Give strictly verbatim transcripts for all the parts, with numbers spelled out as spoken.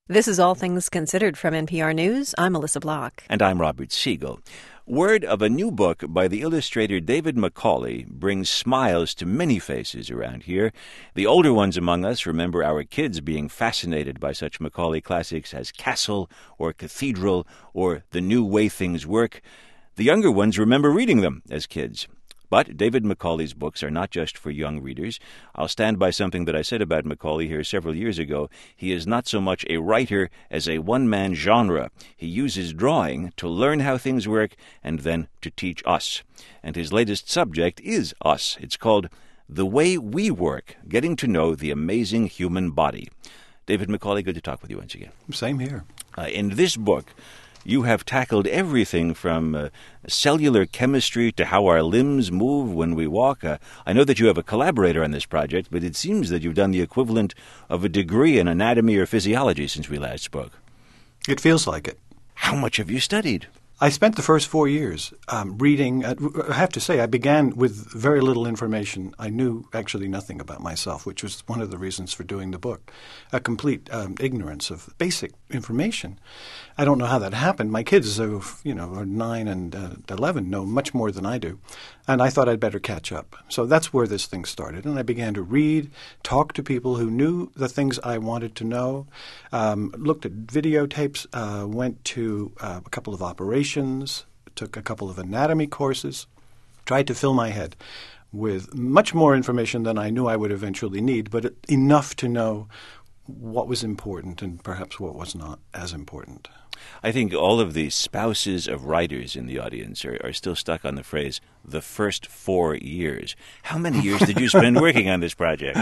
This is All Things Considered from N P R News. I'm Melissa Block. And I'm Robert Siegel. Word of a new book by the illustrator David Macaulay brings smiles to many faces around here. The older ones among us remember our kids being fascinated by such Macaulay classics as Castle or Cathedral or The New Way Things Work. The younger ones remember reading them as kids. But David Macaulay's books are not just for young readers. I'll stand by something that I said about Macaulay here several years ago. He is not so much a writer as a one-man genre. He uses drawing to learn how things work and then to teach us. And his latest subject is us. It's called The Way We Work, Getting to Know the Amazing Human Body. David Macaulay, good to talk with you once again. Same here. Uh, in this book, you have tackled everything from uh, cellular chemistry to how our limbs move when we walk. Uh, I know that you have a collaborator on this project, but it seems that you've done the equivalent of a degree in anatomy or physiology since we last spoke. It feels like it. How much have you studied? I spent the first four years um, reading. Uh, I have to say, I began with very little information. I knew actually nothing about myself, which was one of the reasons for doing the book, a complete um, ignorance of basic information. I don't know how that happened. My kids, who you know, are nine and uh, eleven, know much more than I do, and I thought I'd better catch up. So that's where this thing started, and I began to read, talk to people who knew the things I wanted to know, um, looked at videotapes, uh, went to uh, a couple of operations, took a couple of anatomy courses, tried to fill my head with much more information than I knew I would eventually need, but enough to know what was important and perhaps what was not as important. I think all of the spouses of writers in the audience are, are still stuck on the phrase, the first four years. How many years did you spend working on this project?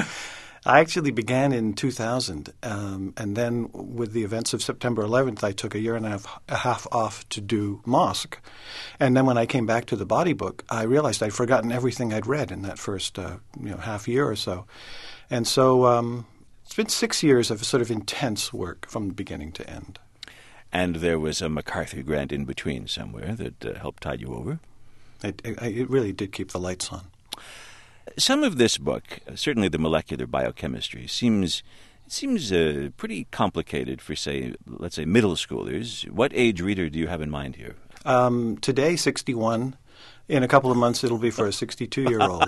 I actually began in two thousand, um, and then with the events of September eleventh, I took a year and a half, a half off to do Mosque. And then when I came back to the body book, I realized I'd forgotten everything I'd read in that first uh, you know, half year or so. And so um, it's been six years of sort of intense work from beginning to end. And there was a MacArthur grant in between somewhere that uh, helped tide you over? It, it, it really did keep the lights on. Some of this book, certainly the molecular biochemistry, seems seems uh, pretty complicated for, say, let's say, middle schoolers. What age reader do you have in mind here? Um, today, sixty-one. In a couple of months, it'll be for a sixty-two-year-old.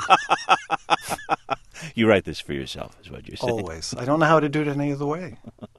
You write this for yourself, is what you're saying. Always. I don't know how to do it any other way.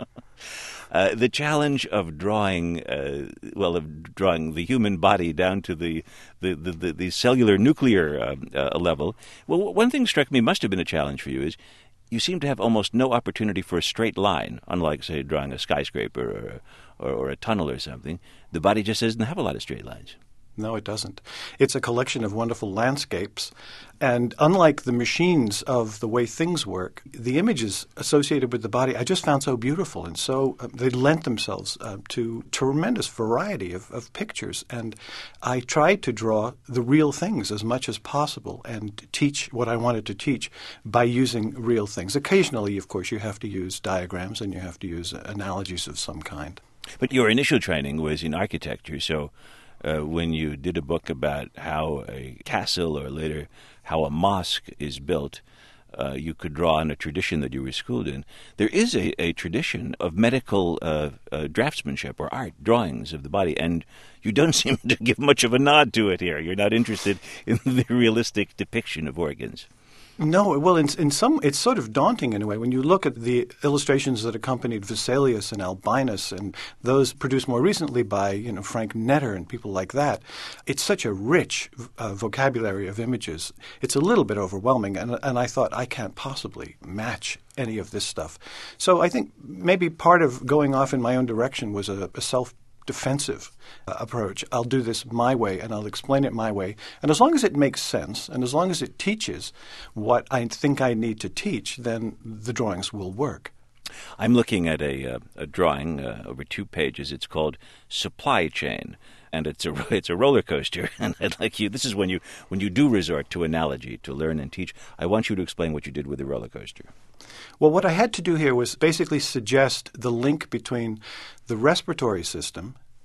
Uh, the challenge of drawing, uh, well, of drawing the human body down to the the, the, the, the cellular nuclear uh, uh, level. Well, one thing struck me must have been a challenge for you is you seem to have almost no opportunity for a straight line, unlike, say, drawing a skyscraper or, or, or a tunnel or something. The body just doesn't have a lot of straight lines. No, it doesn't. It's a collection of wonderful landscapes. And unlike the machines of the way things work, the images associated with the body I just found so beautiful. And so uh, they lent themselves uh, to tremendous variety of, of pictures. And I tried to draw the real things as much as possible and teach what I wanted to teach by using real things. Occasionally, of course, you have to use diagrams and you have to use analogies of some kind. But your initial training was in architecture, so Uh, when you did a book about how a castle or later how a mosque is built, uh, you could draw on a tradition that you were schooled in. There is a, a tradition of medical uh, uh, draftsmanship or art, drawings of the body, and you don't seem to give much of a nod to it here. You're not interested in the realistic depiction of organs. No, well, in, in some, it's sort of daunting in a way. When you look at the illustrations that accompanied Vesalius and Albinus and those produced more recently by, you know, Frank Netter and people like that, it's such a rich uh, vocabulary of images. It's a little bit overwhelming, and, and I thought I can't possibly match any of this stuff. So I think maybe part of going off in my own direction was a, a self defensive uh, approach. I'll do this my way, and I'll explain it my way. And as long as it makes sense, and as long as it teaches what I think I need to teach, then the drawings will work. I'm looking at a, uh, a drawing uh, over two pages. It's called Supply Chain, and it's a it's a roller coaster. And I'd like you. This is when you when you do resort to analogy to learn and teach. I want you to explain what you did with the roller coaster. Well, what I had to do here was basically suggest the link between the respiratory system,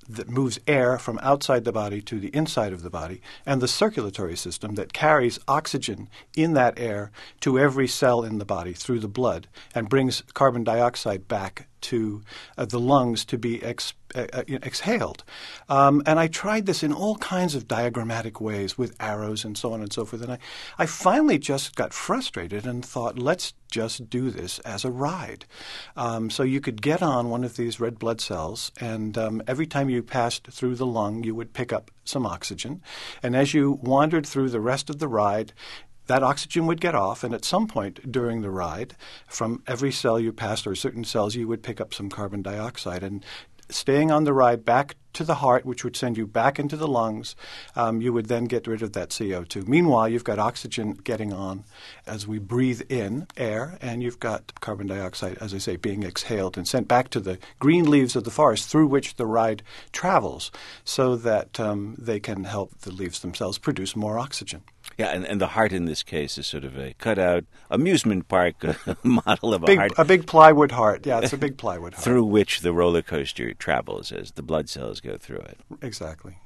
that moves air from outside the body to the inside of the body, and the circulatory system that carries oxygen in that air to every cell in the body through the blood and brings carbon dioxide back to uh, the lungs to be ex- uh, exhaled. Um, and I tried this in all kinds of diagrammatic ways with arrows and so on and so forth. And I, I finally just got frustrated and thought, let's just do this as a ride. Um, so you could get on one of these red blood cells, and um, every time you passed through the lung, you would pick up some oxygen. And as you wandered through the rest of the ride, that oxygen would get off, and at some point during the ride, from every cell you passed, or certain cells, you would pick up some carbon dioxide. And staying on the ride back to the heart, which would send you back into the lungs, um, you would then get rid of that C O two. Meanwhile, you've got oxygen getting on as we breathe in air, and you've got carbon dioxide, as I say, being exhaled and sent back to the green leaves of the forest through which the ride travels, so that um, they can help the leaves themselves produce more oxygen. Yeah, and, and the heart in this case is sort of a cut-out amusement park model of a big, heart. A big plywood heart. Yeah, it's a big plywood heart. Through which the roller coaster travels as the blood cells go through it. Exactly.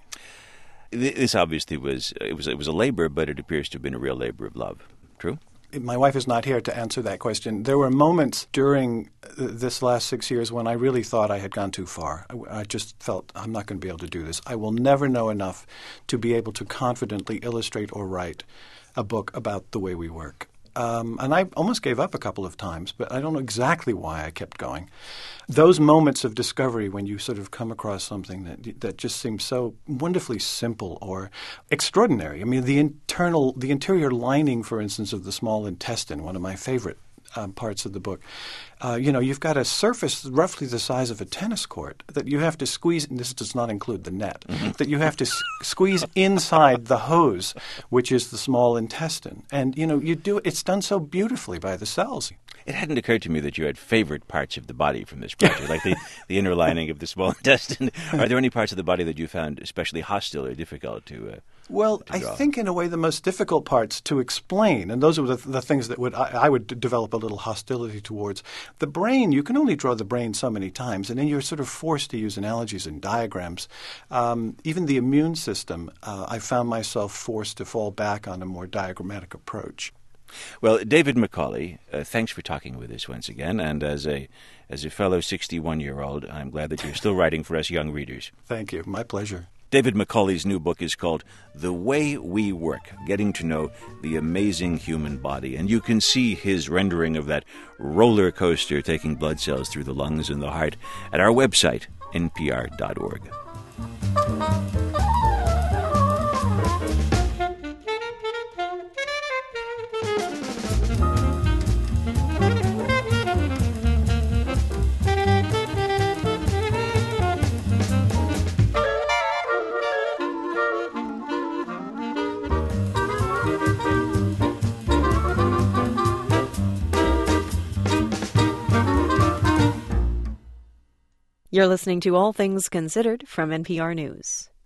This obviously was it was it was a labor, but it appears to have been a real labor of love. True? My wife is not here to answer that question. There were moments during this last six years when I really thought I had gone too far. I, I just felt I'm not going to be able to do this. I will never know enough to be able to confidently illustrate or write a book about the way we work. Um, and I almost gave up a couple of times, but I don't know exactly why I kept going. Those moments of discovery when you sort of come across something that that just seems so wonderfully simple or extraordinary. I mean, the internal, the interior lining, for instance, of the small intestine, one of my favorite Um, parts of the book. Uh, you know, you've got a surface roughly the size of a tennis court that you have to squeeze, and this does not include the net, that you have to s- squeeze inside the hose, which is the small intestine. And, you know, you do it's done so beautifully by the cells. It hadn't occurred to me that you had favorite parts of the body from this project, like the, the inner lining of the small intestine. Are there any parts of the body that you found especially hostile or difficult to uh, Well, to I draw? think in a way the most difficult parts to explain, and those are the, the things that would I, I would d- develop a little hostility towards. The brain, you can only draw the brain so many times, and then you're sort of forced to use analogies and diagrams. Um, even the immune system, uh, I found myself forced to fall back on a more diagrammatic approach. Well, David Macaulay, uh, thanks for talking with us once again. And as a as a fellow sixty-one-year-old, I'm glad that you're still writing for us young readers. Thank you. My pleasure. David Macaulay's new book is called The Way We Work, Getting to Know the Amazing Human Body. And you can see his rendering of that roller coaster taking blood cells through the lungs and the heart at our website, N P R dot org. You're listening to All Things Considered from N P R News.